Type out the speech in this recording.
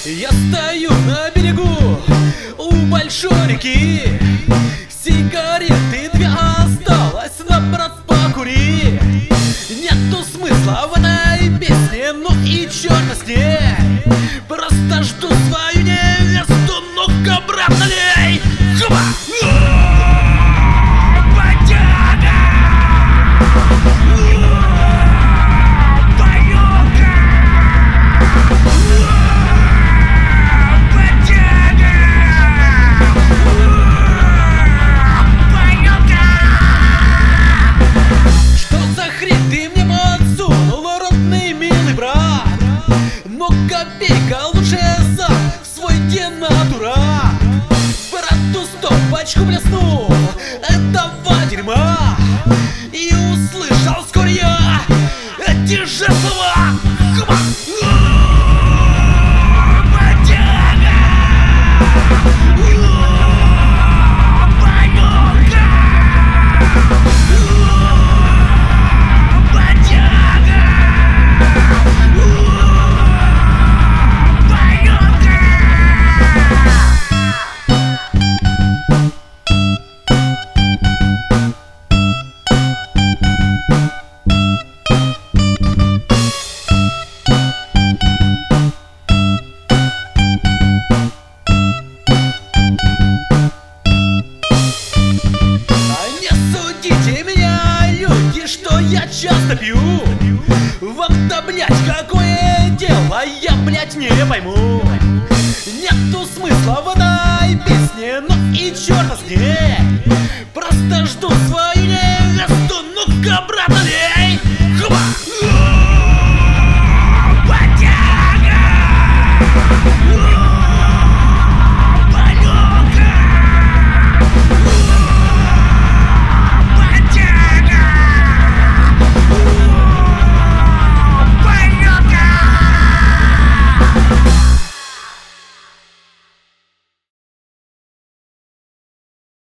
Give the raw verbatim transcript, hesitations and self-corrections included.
Я стою на берегу у большой реки. Сигареты две осталось, на брат покури. Нету смысла в этой песне, ну и черт с ней. Просто жду свою невесту, ну-ка, брат, налей. Хоба! Копейка лучше за свой денатура. Брату стопочку блеснул этого дерьма и услышал вскоре я эти же слова. Хоба! Что я часто пью. Вам-то, блять, какое дело, я, блять, не пойму. Нету смысла в этой песне, ну и черт с ней. Просто жду свою невесту, ну-ка, брат, налей. Хоба!